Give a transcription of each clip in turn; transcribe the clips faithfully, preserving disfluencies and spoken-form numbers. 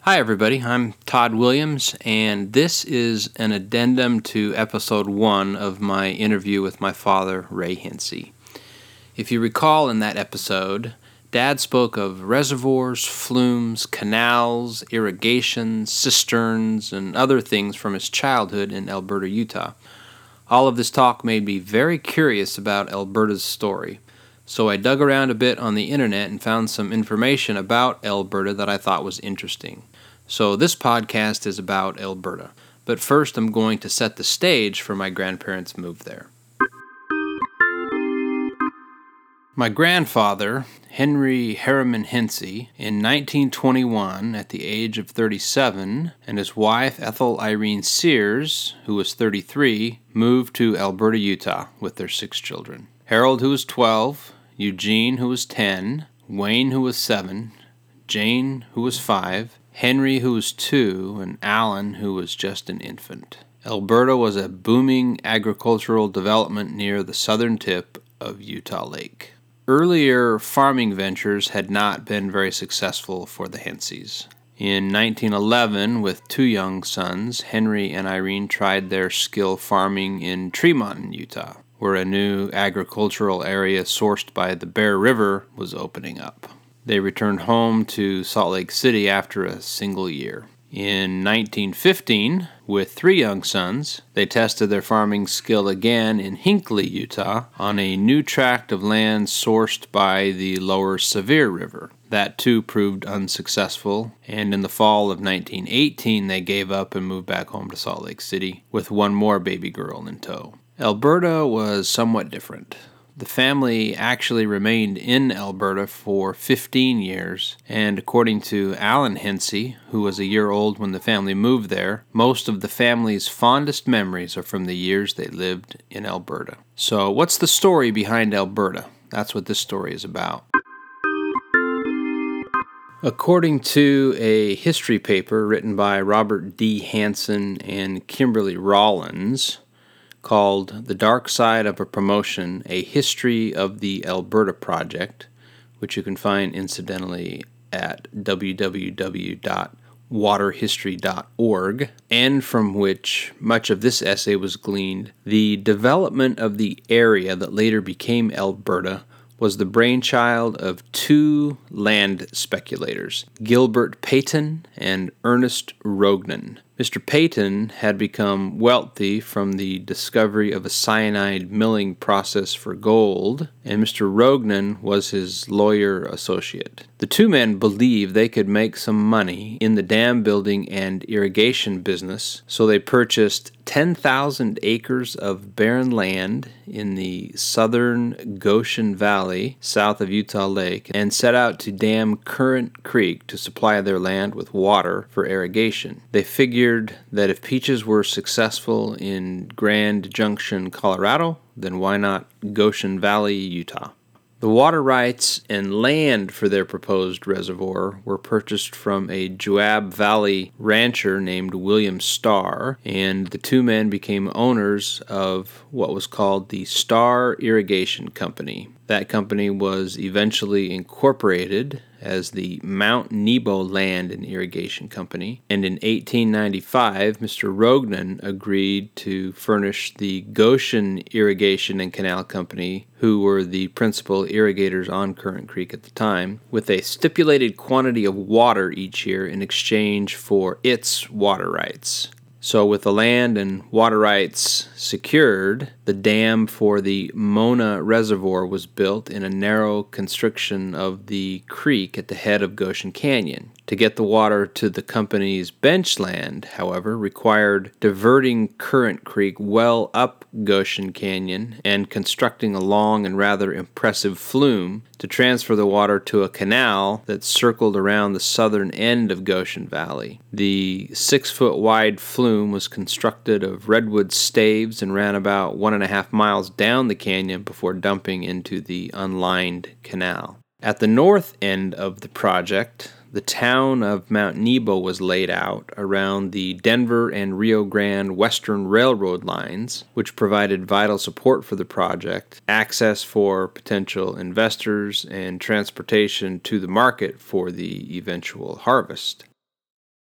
Hi, everybody. I'm Todd Williams, and this is an addendum to episode one of my interview with my father, Ray Hinsey. If you recall in that episode, Dad spoke of reservoirs, flumes, canals, irrigation, cisterns, and other things from his childhood in Alberta, Utah. All of this talk made me very curious about Alberta's story. So I dug around a bit on the internet and found some information about Alberta that I thought was interesting. So this podcast is about Alberta. But first I'm going to set the stage for my grandparents' move there. My grandfather, Henry Harriman Hinsey, in nineteen twenty-one, at the age of thirty-seven, and his wife, Ethel Irene Sears, who was thirty-three, moved to Alberta, Utah, with their six children. Harold, who was twelve, Eugene, who was ten, Wayne, who was seven, Jane, who was five, Henry, who was two, and Alan, who was just an infant. Alberta was a booming agricultural development near the southern tip of Utah Lake. Earlier farming ventures had not been very successful for the Henseys. In nineteen eleven, with two young sons, Henry and Irene tried their skill farming in Tremont, Utah, where a new agricultural area sourced by the Bear River was opening up. They returned home to Salt Lake City after a single year. In nineteen fifteen, with three young sons, they tested their farming skill again in Hinckley, Utah, on a new tract of land sourced by the lower Sevier River. That too proved unsuccessful, and in the fall of nineteen eighteen they gave up and moved back home to Salt Lake City with one more baby girl in tow. Alberta was somewhat different. The family actually remained in Alberta for fifteen years, and according to Alan Hinsey, who was a year old when the family moved there, most of the family's fondest memories are from the years they lived in Alberta. So what's the story behind Alberta? That's what this story is about. According to a history paper written by Robert D. Hansen and Kimberly Rollins, called The Dark Side of a Promotion, A History of the Alberta Project, which you can find incidentally at w w w dot water history dot org, and from which much of this essay was gleaned. The development of the area that later became Alberta was the brainchild of two land speculators, Gilbert Payton and Ernest Rognan. Mister Payton had become wealthy from the discovery of a cyanide milling process for gold, and Mister Rognan was his lawyer associate. The two men believed they could make some money in the dam building and irrigation business, so they purchased ten thousand acres of barren land in the southern Goshen Valley, south of Utah Lake, and set out to dam Current Creek to supply their land with water for irrigation. They figured that if peaches were successful in Grand Junction, Colorado, then why not Goshen Valley, Utah? The water rights and land for their proposed reservoir were purchased from a Joab Valley rancher named William Starr, and the two men became owners of what was called the Starr Irrigation Company. That company was eventually incorporated as the Mount Nebo Land and Irrigation Company, and in eighteen ninety-five, Mister Rognan agreed to furnish the Goshen Irrigation and Canal Company, who were the principal irrigators on Current Creek at the time, with a stipulated quantity of water each year in exchange for its water rights. So with the land and water rights secured, the dam for the Mona Reservoir was built in a narrow constriction of the creek at the head of Goshen Canyon. To get the water to the company's bench land, however, required diverting Current Creek well up Goshen Canyon and constructing a long and rather impressive flume to transfer the water to a canal that circled around the southern end of Goshen Valley. The six-foot wide flume was constructed of redwood staves and ran about one and a half miles down the canyon before dumping into the unlined canal. At the north end of the project, the town of Mount Nebo was laid out around the Denver and Rio Grande Western Railroad lines, which provided vital support for the project, access for potential investors, and transportation to the market for the eventual harvest.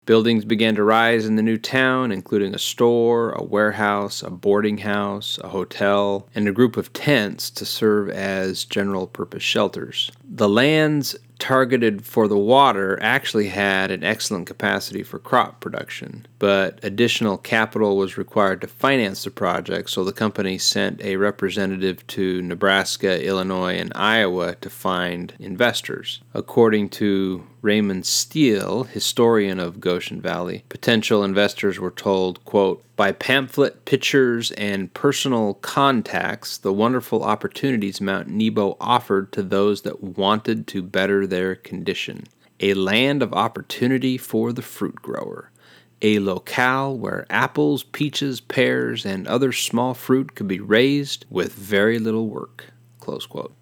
Buildings began to rise in the new town, including a store, a warehouse, a boarding house, a hotel, and a group of tents to serve as general-purpose shelters. The lands targeted for the water actually had an excellent capacity for crop production, but additional capital was required to finance the project, so the company sent a representative to Nebraska, Illinois, and Iowa to find investors. According to Raymond Steele, historian of Goshen Valley, potential investors were told, quote, "By pamphlet, pictures, and personal contacts, the wonderful opportunities Mount Nebo offered to those that wanted to better their condition. A land of opportunity for the fruit grower. A locale where apples, peaches, pears, and other small fruit could be raised with very little work." Close quote.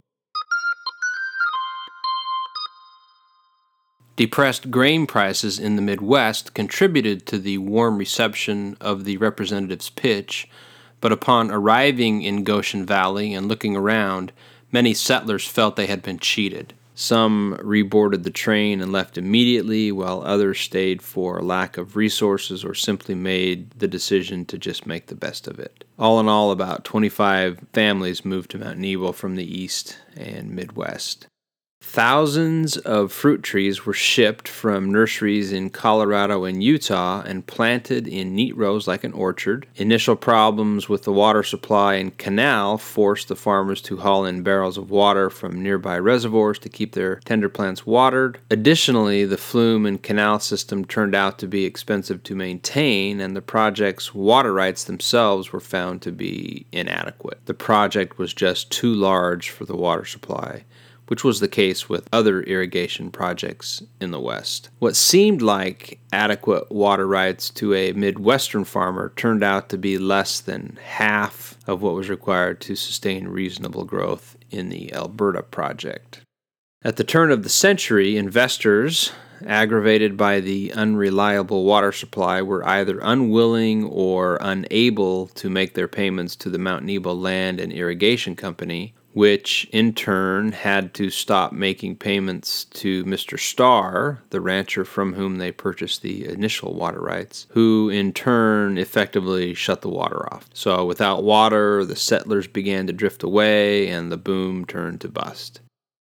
Depressed grain prices in the Midwest contributed to the warm reception of the representative's pitch, but upon arriving in Goshen Valley and looking around, many settlers felt they had been cheated. Some reboarded the train and left immediately, while others stayed for lack of resources or simply made the decision to just make the best of it. All in all, about twenty-five families moved to Mount Nebo from the east and Midwest. Thousands of fruit trees were shipped from nurseries in Colorado and Utah and planted in neat rows like an orchard. Initial problems with the water supply and canal forced the farmers to haul in barrels of water from nearby reservoirs to keep their tender plants watered. Additionally, the flume and canal system turned out to be expensive to maintain, and the project's water rights themselves were found to be inadequate. The project was just too large for the water supply, which was the case with other irrigation projects in the West. What seemed like adequate water rights to a Midwestern farmer turned out to be less than half of what was required to sustain reasonable growth in the Alberta project. At the turn of the century, investors, aggravated by the unreliable water supply, were either unwilling or unable to make their payments to the Mount Nebo Land and Irrigation Company, which in turn had to stop making payments to Mister Starr, the rancher from whom they purchased the initial water rights, who in turn effectively shut the water off. So without water, the settlers began to drift away and the boom turned to bust.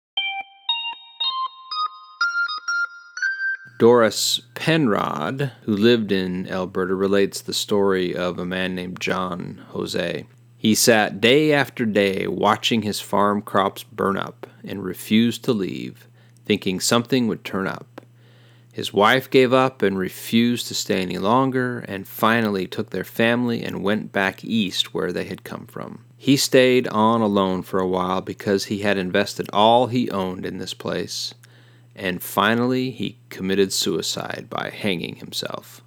Doris Penrod, who lived in Alberta, relates the story of a man named John Jose. He sat day after day watching his farm crops burn up and refused to leave, thinking something would turn up. His wife gave up and refused to stay any longer, and finally took their family and went back east where they had come from. He stayed on alone for a while because he had invested all he owned in this place, and finally he committed suicide by hanging himself.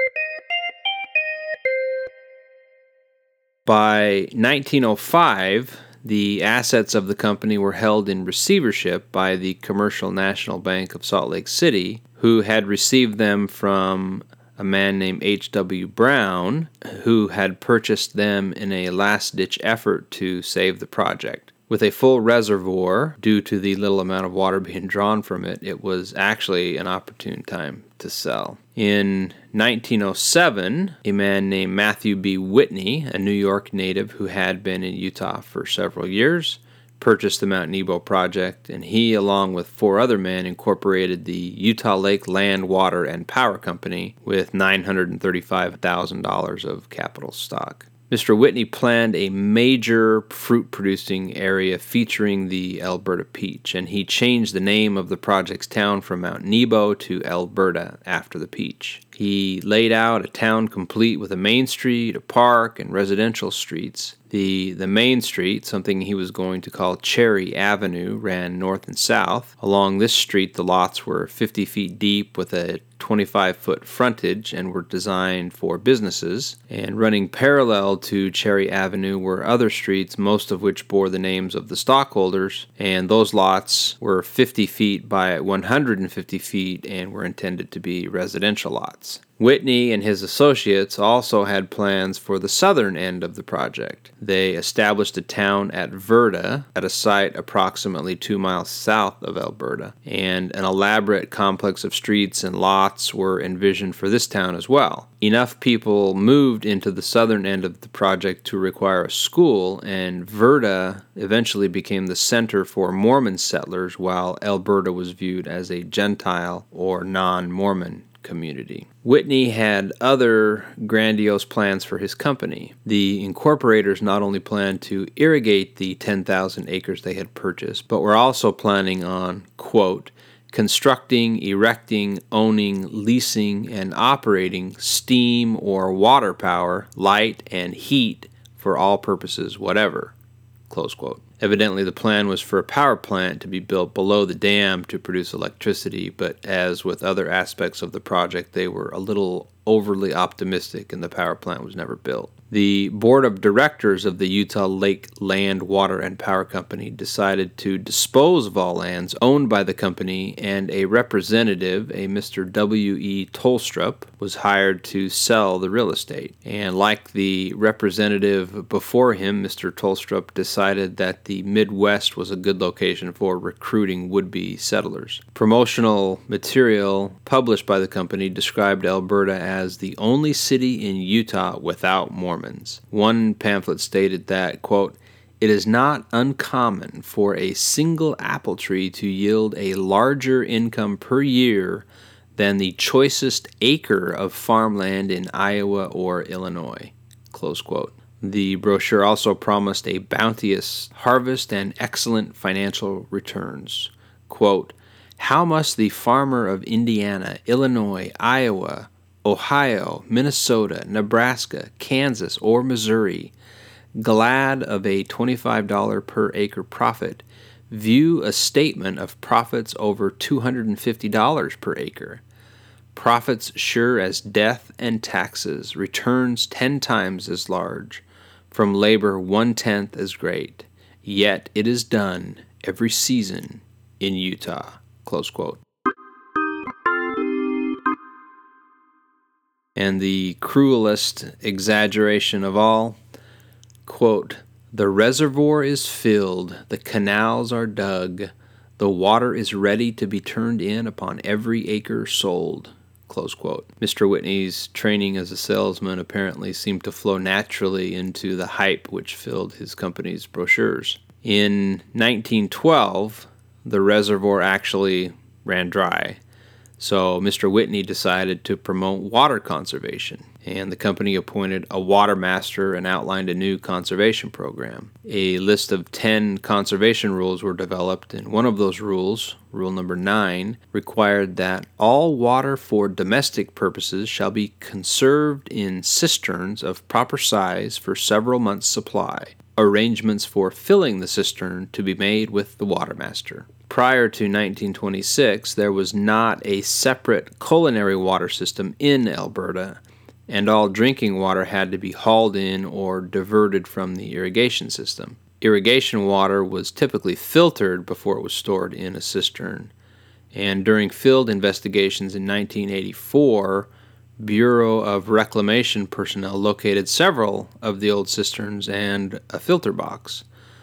By nineteen oh five, the assets of the company were held in receivership by the Commercial National Bank of Salt Lake City, who had received them from a man named H W Brown, who had purchased them in a last-ditch effort to save the project. With a full reservoir, due to the little amount of water being drawn from it, it was actually an opportune time to sell. In nineteen oh seven, a man named Matthew B. Whitney, a New York native who had been in Utah for several years, purchased the Mount Nebo project, and he, along with four other men, incorporated the Utah Lake Land, Water, and Power Company with nine hundred thirty-five thousand dollars of capital stock. Mister Whitney planned a major fruit-producing area featuring the Alberta peach, and he changed the name of the project's town from Mount Nebo to Alberta after the peach. He laid out a town complete with a main street, a park, and residential streets. The, the main street, something he was going to call Cherry Avenue, ran north and south. Along this street, the lots were fifty feet deep with a twenty-five foot frontage and were designed for businesses. And running parallel to Cherry Avenue were other streets, most of which bore the names of the stockholders, and those lots were fifty feet by one hundred fifty feet and were intended to be residential lots. Whitney and his associates also had plans for the southern end of the project. They established a town at Verda, at a site approximately two miles south of Alberta, and an elaborate complex of streets and lots were envisioned for this town as well. Enough people moved into the southern end of the project to require a school, and Verda eventually became the center for Mormon settlers, while Alberta was viewed as a Gentile or non-Mormon community. Whitney had other grandiose plans for his company. The incorporators not only planned to irrigate the ten thousand acres they had purchased, but were also planning on, quote, constructing, erecting, owning, leasing, and operating steam or water power, light, and heat for all purposes whatever, close quote. Evidently, the plan was for a power plant to be built below the dam to produce electricity, but as with other aspects of the project, they were a little overly optimistic and the power plant was never built. The board of directors of the Utah Lake Land, Water, and Power Company decided to dispose of all lands owned by the company, and a representative, a Mister W E Tolstrup, was hired to sell the real estate. And like the representative before him, Mister Tolstrup decided that the Midwest was a good location for recruiting would-be settlers. Promotional material published by the company described Alberta as the only city in Utah without Mormons. One pamphlet stated that, quote, it is not uncommon for a single apple tree to yield a larger income per year than the choicest acre of farmland in Iowa or Illinois, close quote. The brochure also promised a bounteous harvest and excellent financial returns. Quote, how must the farmer of Indiana, Illinois, Iowa, Ohio, Minnesota, Nebraska, Kansas, or Missouri, glad of a twenty-five dollars per acre profit, view a statement of profits over two hundred fifty dollars per acre, profits sure as death and taxes, returns ten times as large, from labor one-tenth as great, yet it is done every season in Utah, close quote. And the cruelest exaggeration of all, quote, the reservoir is filled, the canals are dug, the water is ready to be turned in upon every acre sold, close quote. Mister Whitney's training as a salesman apparently seemed to flow naturally into the hype which filled his company's brochures. In nineteen twelve, the reservoir actually ran dry. So Mister Whitney decided to promote water conservation, and the company appointed a water master and outlined a new conservation program. A list of ten conservation rules were developed, and one of those rules, rule number nine, required that all water for domestic purposes shall be conserved in cisterns of proper size for several months' supply. Arrangements for filling the cistern to be made with the water master. Prior to nineteen twenty-six, there was not a separate culinary water system in Alberta, and all drinking water had to be hauled in or diverted from the irrigation system. Irrigation water was typically filtered before it was stored in a cistern, and during field investigations in nineteen eighty-four, Bureau of Reclamation personnel located several of the old cisterns and a filter box.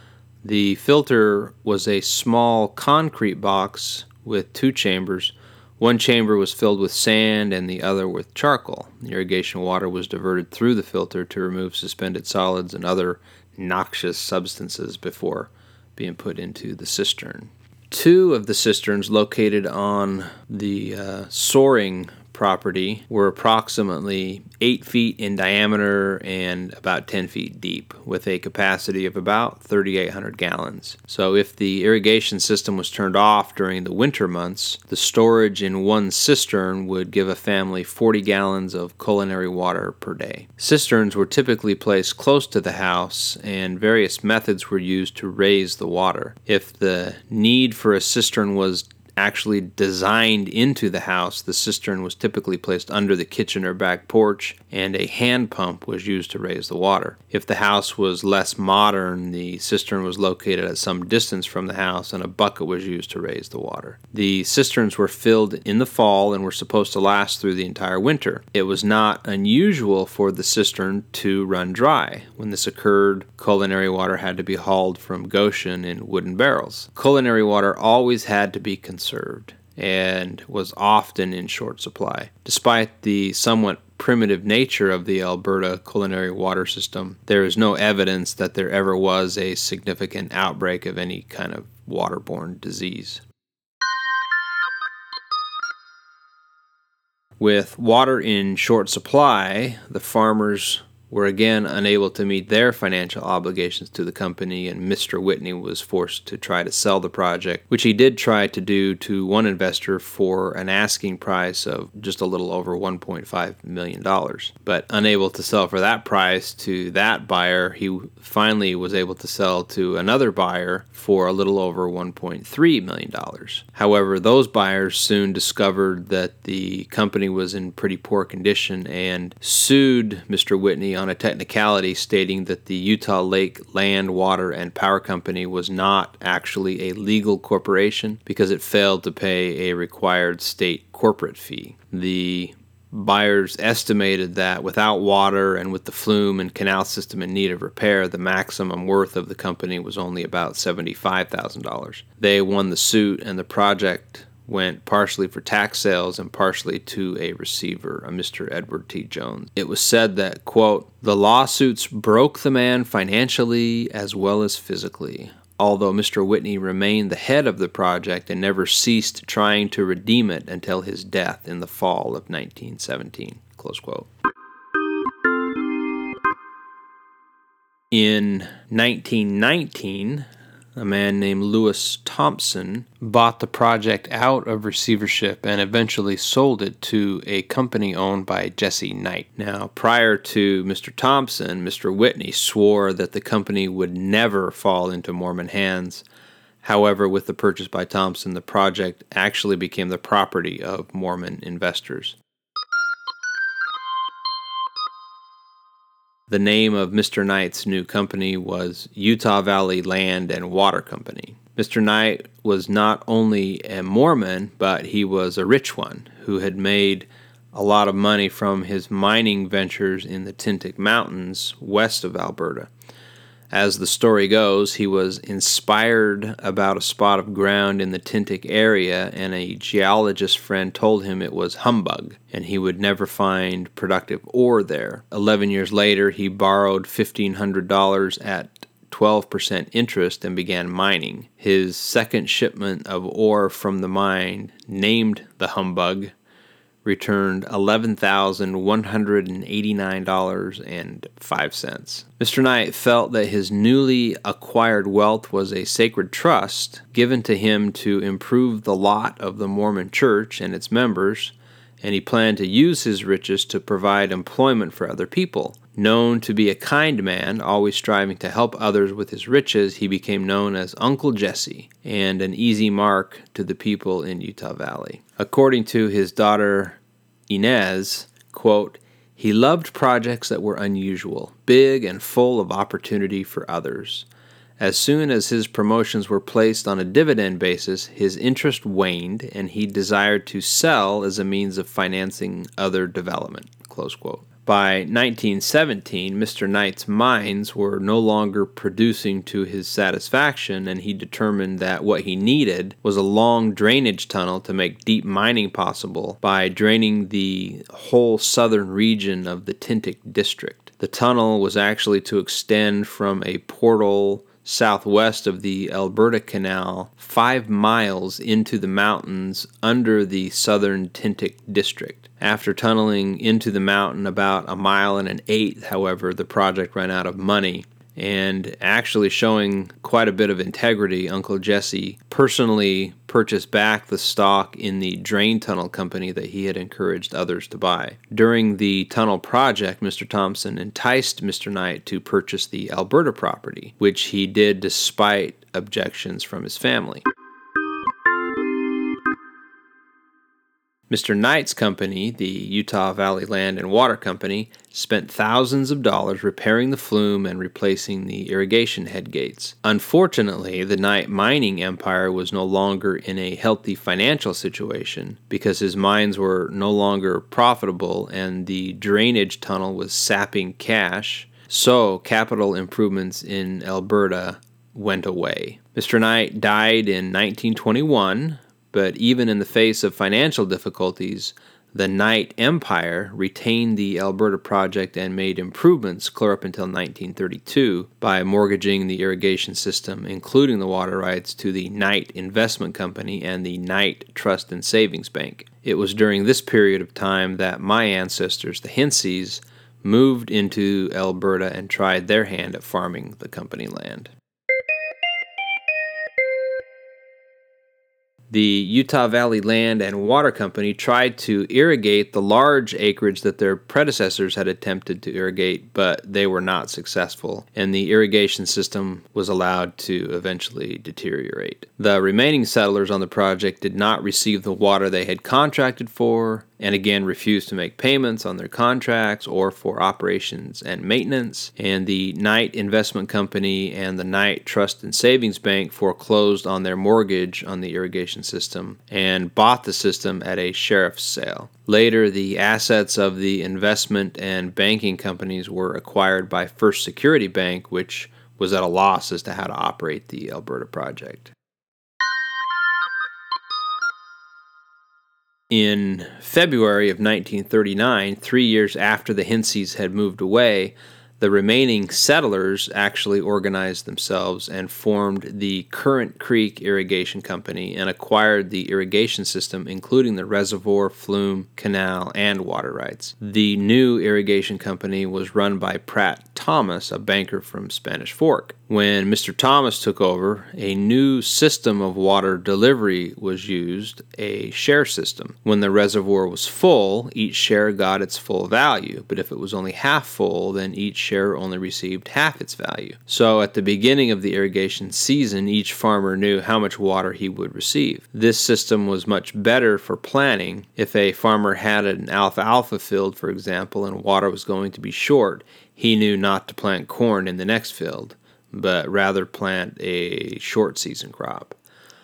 The filter was a small concrete box with two chambers. One chamber was filled with sand and the other with charcoal. The irrigation water was diverted through the filter to remove suspended solids and other noxious substances before being put into the cistern. Two of the cisterns located on the uh, Soaring property were approximately eight feet in diameter and about ten feet deep, with a capacity of about thirty-eight hundred gallons. So if the irrigation system was turned off during the winter months, the storage in one cistern would give a family forty gallons of culinary water per day. Cisterns were typically placed close to the house, and various methods were used to raise the water. If the need for a cistern was actually designed into the house, the cistern was typically placed under the kitchen or back porch, and a hand pump was used to raise the water. If the house was less modern, the cistern was located at some distance from the house, and a bucket was used to raise the water. The cisterns were filled in the fall and were supposed to last through the entire winter. It was not unusual for the cistern to run dry. When this occurred, culinary water had to be hauled from Goshen in wooden barrels. Culinary water always had to be conserved and was often in short supply. Despite the somewhat primitive nature of the Alberta culinary water system, there is no evidence that there ever was a significant outbreak of any kind of waterborne disease. With water in short supply, the farmers were again unable to meet their financial obligations to the company, and Mister Whitney was forced to try to sell the project, which he did try to do to one investor for an asking price of just a little over one point five million dollars. But unable to sell for that price to that buyer, he finally was able to sell to another buyer for a little over one point three million dollars. However, those buyers soon discovered that the company was in pretty poor condition and sued Mister Whitney on a technicality, stating that the Utah Lake Land, Water, and Power Company was not actually a legal corporation because it failed to pay a required state corporate fee. The buyers estimated that without water and with the flume and canal system in need of repair, the maximum worth of the company was only about seventy-five thousand dollars. They won the suit, and the project went partially for tax sales and partially to a receiver, a Mister Edward T. Jones. It was said that, quote, "The lawsuits broke the man financially as well as physically, although Mister Whitney remained the head of the project and never ceased trying to redeem it until his death in the fall of nineteen seventeen, close quote. In nineteen nineteen, a man named Lewis Thompson bought the project out of receivership and eventually sold it to a company owned by Jesse Knight. Now, prior to Mister Thompson, Mister Whitney swore that the company would never fall into Mormon hands. However, with the purchase by Thompson, the project actually became the property of Mormon investors. The name of Mister Knight's new company was Utah Valley Land and Water Company. Mister Knight was not only a Mormon, but he was a rich one who had made a lot of money from his mining ventures in the Tintic Mountains west of Alberta. As the story goes, he was inspired about a spot of ground in the Tintic area, and a geologist friend told him it was humbug, and he would never find productive ore there. Eleven years later, he borrowed fifteen hundred dollars at twelve percent interest and began mining. His second shipment of ore from the mine, named the Humbug, returned eleven thousand one hundred eighty-nine dollars and five cents. Mister Knight felt that his newly acquired wealth was a sacred trust given to him to improve the lot of the Mormon Church and its members, and he planned to use his riches to provide employment for other people. Known to be a kind man, always striving to help others with his riches, he became known as Uncle Jesse, and an easy mark to the people in Utah Valley. According to his daughter Inez, quote, "He loved projects that were unusual, big, and full of opportunity for others. As soon as his promotions were placed on a dividend basis, his interest waned, and he desired to sell as a means of financing other development," close quote. By nineteen seventeen, Mister Knight's mines were no longer producing to his satisfaction, and he determined that what he needed was a long drainage tunnel to make deep mining possible by draining the whole southern region of the Tintic district. The tunnel was actually to extend from a portal southwest of the Alberta Canal five miles into the mountains under the southern Tintic district. After tunneling into the mountain about a mile and an eighth, however, the project ran out of money, and actually showing quite a bit of integrity, Uncle Jesse personally purchased back the stock in the drain tunnel company that he had encouraged others to buy. During the tunnel project, Mister Thompson enticed Mister Knight to purchase the Alberta property, which he did despite objections from his family. Mister Knight's company, the Utah Valley Land and Water Company, spent thousands of dollars repairing the flume and replacing the irrigation head gates. Unfortunately, the Knight mining empire was no longer in a healthy financial situation because his mines were no longer profitable and the drainage tunnel was sapping cash, so capital improvements in Alberta went away. Mister Knight died in nineteen twenty-one, but even in the face of financial difficulties, the Knight Empire retained the Alberta project and made improvements clear up until nineteen thirty-two by mortgaging the irrigation system, including the water rights, to the Knight Investment Company and the Knight Trust and Savings Bank. It was during this period of time that my ancestors, the Hinseys, moved into Alberta and tried their hand at farming the company land. The Utah Valley Land and Water Company tried to irrigate the large acreage that their predecessors had attempted to irrigate, but they were not successful, and the irrigation system was allowed to eventually deteriorate. The remaining settlers on the project did not receive the water they had contracted for, and again refused to make payments on their contracts or for operations and maintenance, and the Knight Investment Company and the Knight Trust and Savings Bank foreclosed on their mortgage on the irrigation system and bought the system at a sheriff's sale. Later, the assets of the investment and banking companies were acquired by First Security Bank, which was at a loss as to how to operate the Alberta project. In February of nineteen thirty-nine, three years after the Hinseys had moved away, the remaining settlers actually organized themselves and formed the Current Creek Irrigation Company and acquired the irrigation system, including the reservoir, flume, canal, and water rights. The new irrigation company was run by Pratt Thomas, a banker from Spanish Fork. When Mister Thomas took over, a new system of water delivery was used, a share system. When the reservoir was full, each share got its full value, but if it was only half full, then each share only received half its value. So at the beginning of the irrigation season, each farmer knew how much water he would receive. This system was much better for planning. If a farmer had an alfalfa field, for example, and water was going to be short, he knew not to plant corn in the next field, but rather plant a short season crop.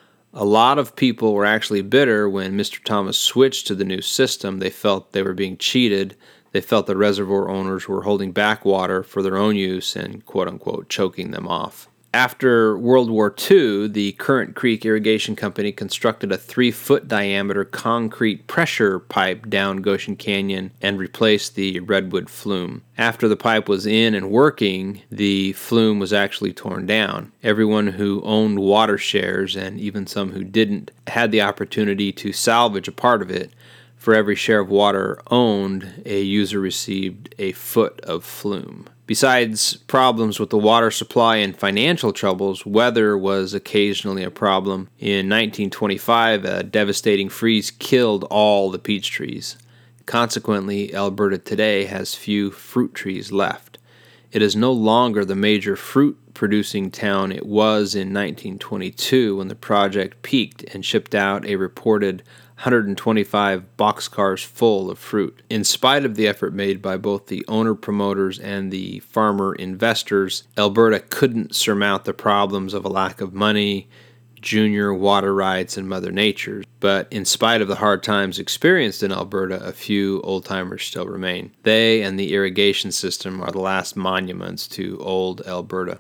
A lot of people were actually bitter when Mister Thomas switched to the new system. They felt they were being cheated. They felt the reservoir owners were holding back water for their own use and, quote-unquote, choking them off. After World War Two, the Current Creek Irrigation Company constructed a three-foot diameter concrete pressure pipe down Goshen Canyon and replaced the redwood flume. After the pipe was in and working, the flume was actually torn down. Everyone who owned water shares, and even some who didn't, had the opportunity to salvage a part of it. For every share of water owned, a user received a foot of flume. Besides problems with the water supply and financial troubles, weather was occasionally a problem. In nineteen twenty-five, a devastating freeze killed all the peach trees. Consequently, Alberta today has few fruit trees left. It is no longer the major fruit-producing town it was in nineteen twenty-two when the project peaked and shipped out a reported one hundred twenty-five boxcars full of fruit. In spite of the effort made by both the owner-promoters and the farmer-investors, Alberta couldn't surmount the problems of a lack of money, junior water rights, and Mother Nature. But in spite of the hard times experienced in Alberta, a few old-timers still remain. They and the irrigation system are the last monuments to old Alberta.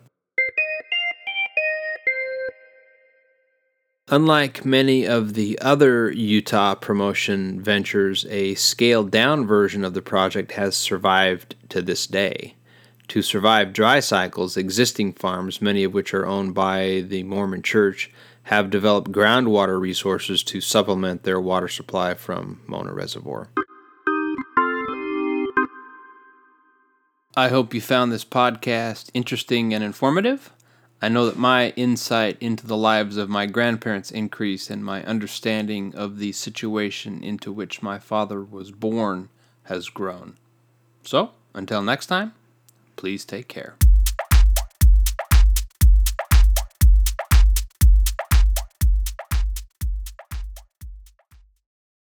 Unlike many of the other Utah promotion ventures, a scaled-down version of the project has survived to this day. To survive dry cycles, existing farms, many of which are owned by the Mormon Church, have developed groundwater resources to supplement their water supply from Mona Reservoir. I hope you found this podcast interesting and informative. I know that my insight into the lives of my grandparents increased and my understanding of the situation into which my father was born has grown. So, until next time, please take care.